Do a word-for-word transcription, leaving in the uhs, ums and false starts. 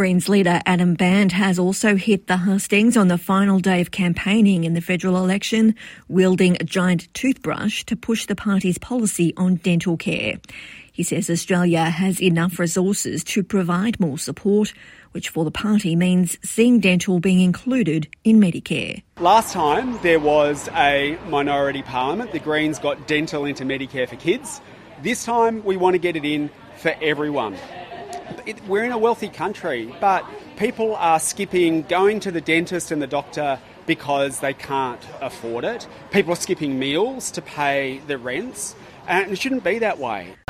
Greens leader Adam Band has also hit the hustings on the final day of campaigning in the federal election, wielding a giant toothbrush to push the party's policy on dental care. He says Australia has enough resources to provide more support, which for the party means seeing dental being included in Medicare. Last time there was a minority parliament, the Greens got dental into Medicare for kids. This time we want to get it in for everyone. It, we're in a wealthy country, but people are skipping going to the dentist and the doctor because they can't afford it. People are skipping meals to pay the rents, and it shouldn't be that way.